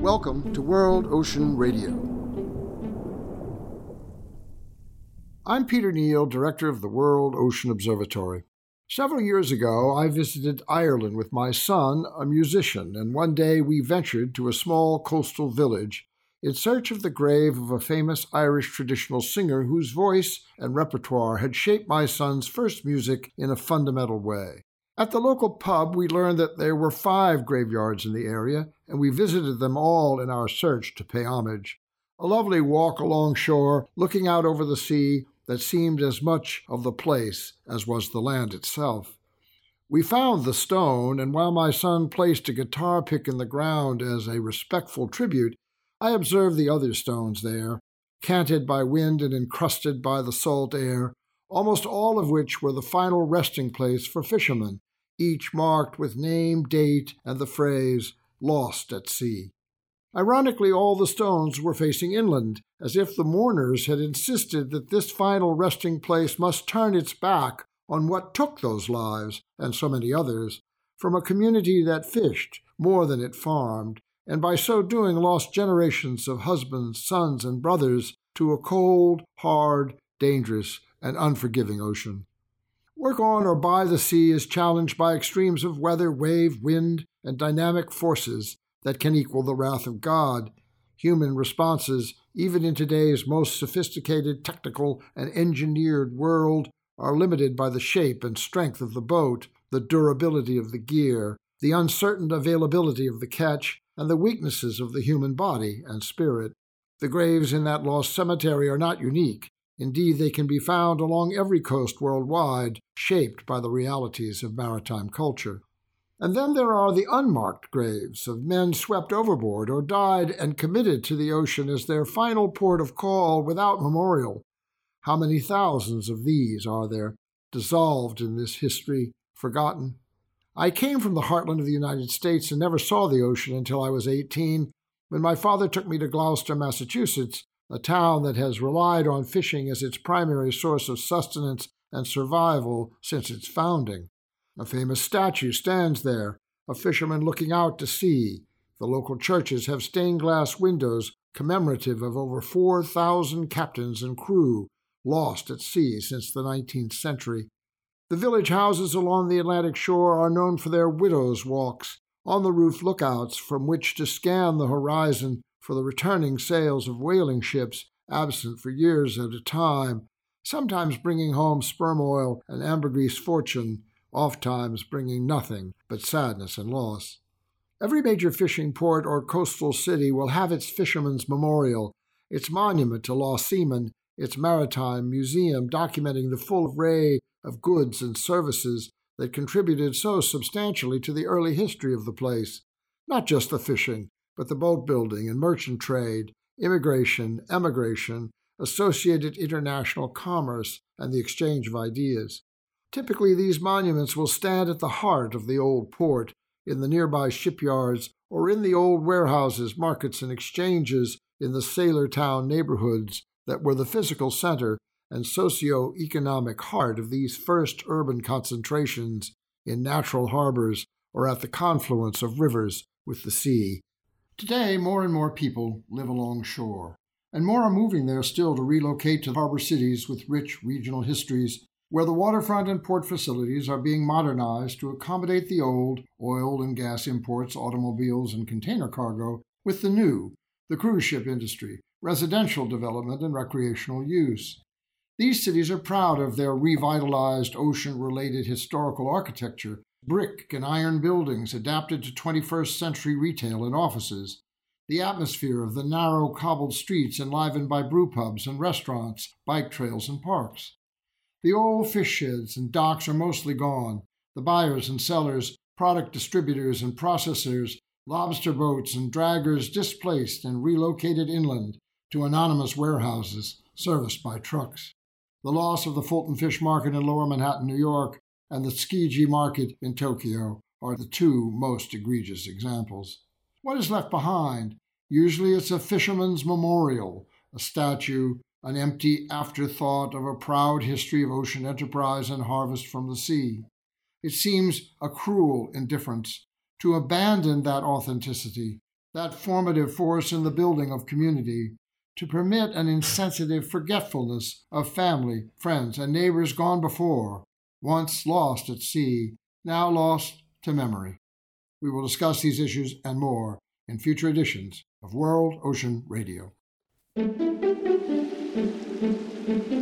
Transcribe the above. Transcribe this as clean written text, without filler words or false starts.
Welcome to World Ocean Radio. I'm Peter Neal, Director of the World Ocean Observatory. Several years ago, I visited Ireland with my son, a musician, and one day we ventured to a small coastal village in search of the grave of a famous Irish traditional singer whose voice and repertoire had shaped my son's first music in a fundamental way. At the local pub, we learned that there were 5 graveyards in the area, and we visited them all in our search to pay homage. A lovely walk along shore, looking out over the sea that seemed as much of the place as was the land itself. We found the stone, and while my son placed a guitar pick in the ground as a respectful tribute, I observed the other stones there, canted by wind and encrusted by the salt air, almost all of which were the final resting place for fishermen, each marked with name, date, and the phrase, "Lost at sea." Ironically, all the stones were facing inland, as if the mourners had insisted that this final resting place must turn its back on what took those lives, and so many others, from a community that fished more than it farmed, and by so doing lost generations of husbands, sons, and brothers to a cold, hard, dangerous, and unforgiving ocean. Work on or by the sea is challenged by extremes of weather, wave, wind, and dynamic forces that can equal the wrath of God. Human responses, even in today's most sophisticated, technical, and engineered world, are limited by the shape and strength of the boat, the durability of the gear, the uncertain availability of the catch, and the weaknesses of the human body and spirit. The graves in that lost cemetery are not unique. Indeed, they can be found along every coast worldwide, shaped by the realities of maritime culture. And then there are the unmarked graves of men swept overboard or died and committed to the ocean as their final port of call without memorial. How many thousands of these are there, dissolved in this history, forgotten? I came from the heartland of the United States and never saw the ocean until I was 18, when my father took me to Gloucester, Massachusetts, a town that has relied on fishing as its primary source of sustenance and survival since its founding. A famous statue stands there, a fisherman looking out to sea. The local churches have stained glass windows commemorative of over 4,000 captains and crew lost at sea since the 19th century. The village houses along the Atlantic shore are known for their widows' walks, on-the-roof lookouts from which to scan the horizon for the returning sails of whaling ships absent for years at a time, sometimes bringing home sperm oil and ambergris fortune, ofttimes bringing nothing but sadness and loss. Every major fishing port or coastal city will have its fisherman's memorial, its monument to lost seamen, its maritime museum documenting the full array of goods and services that contributed so substantially to the early history of the place, not just the fishing, but the boat building and merchant trade, immigration, emigration, associated international commerce, and the exchange of ideas. Typically, these monuments will stand at the heart of the old port, in the nearby shipyards, or in the old warehouses, markets, and exchanges in the sailor town neighborhoods that were the physical center and socio-economic heart of these first urban concentrations in natural harbors or at the confluence of rivers with the sea. Today, more and more people live along shore, and more are moving there still to relocate to harbor cities with rich regional histories, where the waterfront and port facilities are being modernized to accommodate the old, oil and gas imports, automobiles, and container cargo, with the new, the cruise ship industry, residential development, and recreational use. These cities are proud of their revitalized ocean-related historical architecture, brick and iron buildings adapted to 21st century retail and offices, the atmosphere of the narrow cobbled streets enlivened by brewpubs and restaurants, bike trails, and parks. The old fish sheds and docks are mostly gone. The buyers and sellers, product distributors and processors, lobster boats and draggers displaced and relocated inland to anonymous warehouses serviced by trucks. The loss of the Fulton Fish Market in Lower Manhattan, New York, and the Tsukiji Market in Tokyo are the 2 most egregious examples. What is left behind? Usually it's a fisherman's memorial, a statue, an empty afterthought of a proud history of ocean enterprise and harvest from the sea. It seems a cruel indifference to abandon that authenticity, that formative force in the building of community, to permit an insensitive forgetfulness of family, friends, and neighbors gone before, once lost at sea, now lost to memory. We will discuss these issues and more in future editions of World Ocean Radio.